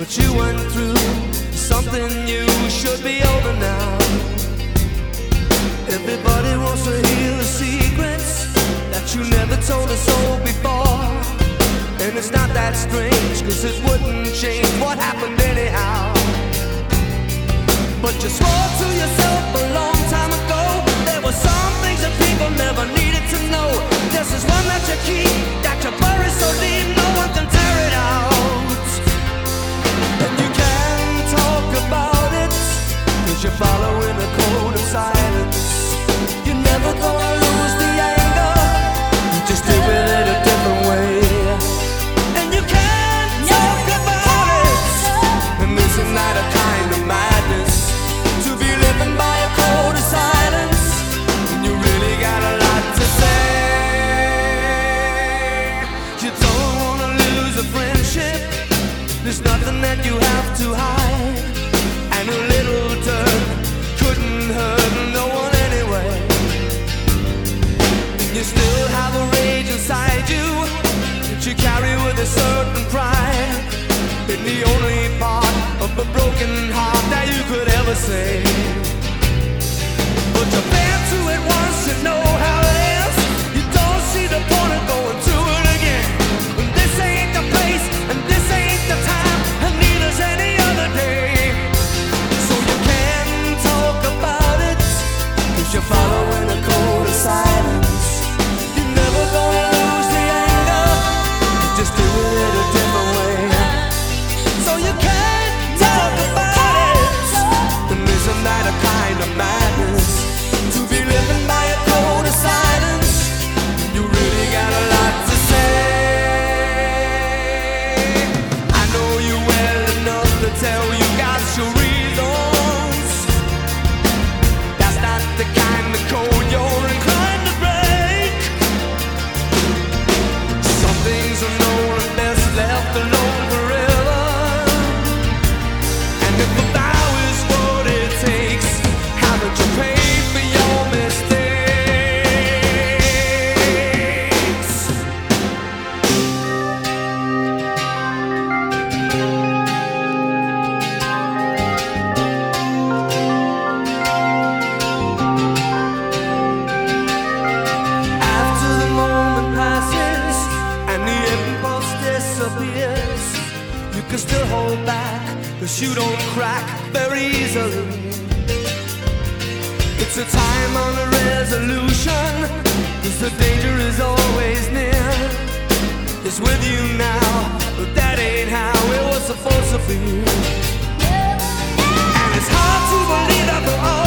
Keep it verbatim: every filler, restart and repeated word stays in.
what you went through, something new should be over now. Everybody wants to hear the secrets that you never told us all before. And it's not that strange, cause it wouldn't change what happened anyhow. But you swore to yourself a long time ago there were some things that people never needed to know. This is one that you keep, that you bury so deep no one can tear it out. And you can't talk about it, cause you're following a code of silence. You're never gonna lose the anger, you just deal with it a different way. And you can't talk about it, and isn't that a kind of madness, to be living by a code of silence when you really got a lot to say. You don't wanna lose a friendship, there's nothing that you have to hide, and a little dirt couldn't hurt no one anyway. You still have a rage inside you that you carry with a certain pride, and the only part of a broken heart that you could ever say. But you've been through it once, you know how it is. You don't see the point of going through it again. And this ain't the place, and this ain't the time, and neither's any other day. So you can talk about it, cause you're following a code of silence. You're never gonna lose the anger, you just do it a different way. So you can't talk about it, and isn't that a kind of madness, to be living by a code of silence? You really got a lot to say. I know you well enough to tell you got your reasons. That's not the kind of code you're inclined to break. Some things are known and best left alone forever. And if a vow is what it takes, haven't you paid for your mistakes? After the moment passes and the impulse disappears, you can still hold back, cause you don't crack very easily. It's a time on a resolution, cause the danger is always near. It's with you now, but that ain't how it was supposed to be. And it's hard to believe that there are